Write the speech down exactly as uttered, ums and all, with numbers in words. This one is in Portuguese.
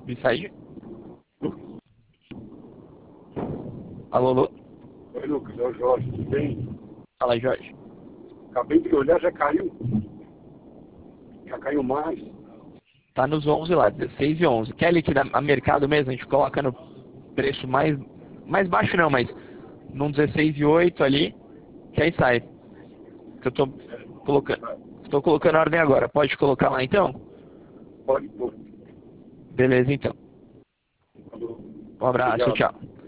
Bisside? Alô, alô? Oi, Lucas, é o Jorge, tudo bem? Fala aí, Jorge. Acabei de olhar, já caiu. Já caiu mais. Tá nos onze lá, dezesseis e onze. Quer liquidar a mercado mesmo? A gente coloca no preço mais, mais baixo não, mas num dezesseis e oito ali, que aí sai. Que eu tô colocando, tô colocando a ordem agora. Pode colocar lá então? Pode pôr. Beleza então. Falou. Um abraço, Obrigado. tchau.